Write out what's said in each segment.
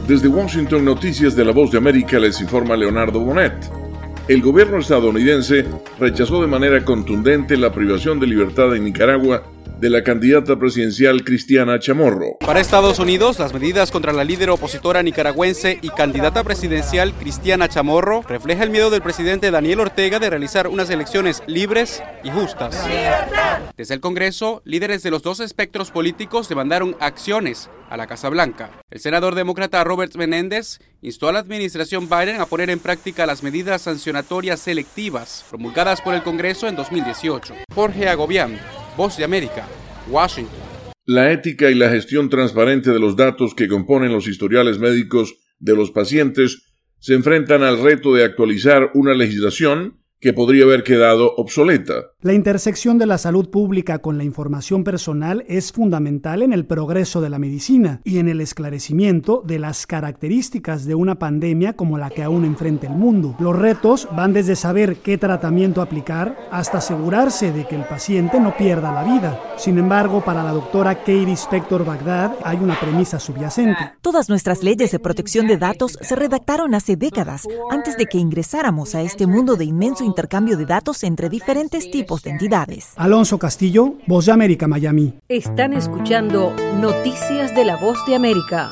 Desde Washington, Noticias de la Voz de América, les informa Leonardo Bonet. El gobierno estadounidense rechazó de manera contundente la privación de libertad en Nicaragua de la candidata presidencial Cristiana Chamorro. Para Estados Unidos, las medidas contra la líder opositora nicaragüense y candidata presidencial Cristiana Chamorro refleja el miedo del presidente Daniel Ortega de realizar unas elecciones libres y justas. Desde el Congreso, líderes de los dos espectros políticos demandaron acciones a la Casa Blanca. El senador demócrata Robert Menéndez instó a la administración Biden a poner en práctica las medidas sancionatorias selectivas promulgadas por el Congreso en 2018. Jorge Agobián, Voz de América, Washington. La ética y la gestión transparente de los datos que componen los historiales médicos de los pacientes se enfrentan al reto de actualizar una legislación que podría haber quedado obsoleta. La intersección de la salud pública con la información personal es fundamental en el progreso de la medicina y en el esclarecimiento de las características de una pandemia como la que aún enfrenta el mundo. Los retos van desde saber qué tratamiento aplicar hasta asegurarse de que el paciente no pierda la vida. Sin embargo, para la doctora Katie Spector Bagdad hay una premisa subyacente. Todas nuestras leyes de protección de datos se redactaron hace décadas, antes de que ingresáramos a este mundo de inmenso intercambio de datos entre diferentes tipos de entidades. Alonso Castillo, Voz de América, Miami. Están escuchando Noticias de la Voz de América.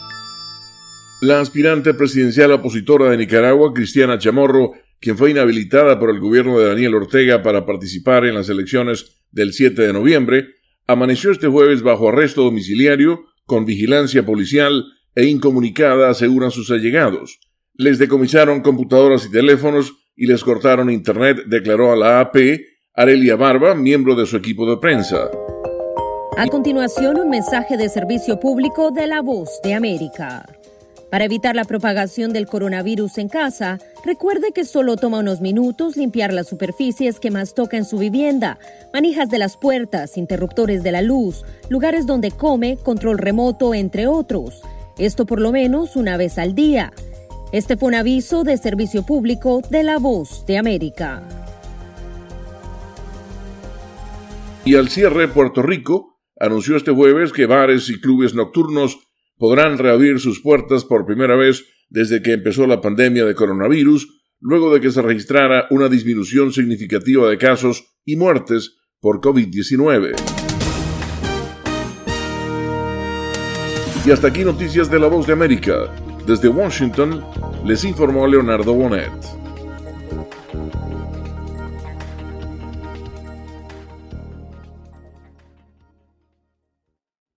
La aspirante presidencial opositora de Nicaragua, Cristiana Chamorro, quien fue inhabilitada por el gobierno de Daniel Ortega para participar en las elecciones del 7 de noviembre, amaneció este jueves bajo arresto domiciliario, con vigilancia policial e incomunicada, aseguran sus allegados. Les decomisaron computadoras y teléfonos y les cortaron internet, declaró a la AP Arelia Barba, miembro de su equipo de prensa. A continuación, un mensaje de servicio público de la Voz de América. Para evitar la propagación del coronavirus en casa, recuerde que solo toma unos minutos limpiar las superficies que más toca en su vivienda, manijas de las puertas, interruptores de la luz, lugares donde come, control remoto, entre otros. Esto por lo menos una vez al día. Este fue un aviso de servicio público de la Voz de América. Y al cierre, Puerto Rico anunció este jueves que bares y clubes nocturnos podrán reabrir sus puertas por primera vez desde que empezó la pandemia de coronavirus, luego de que se registrara una disminución significativa de casos y muertes por COVID-19. Y hasta aquí Noticias de la Voz de América. Desde Washington, les informó Leonardo Bonet.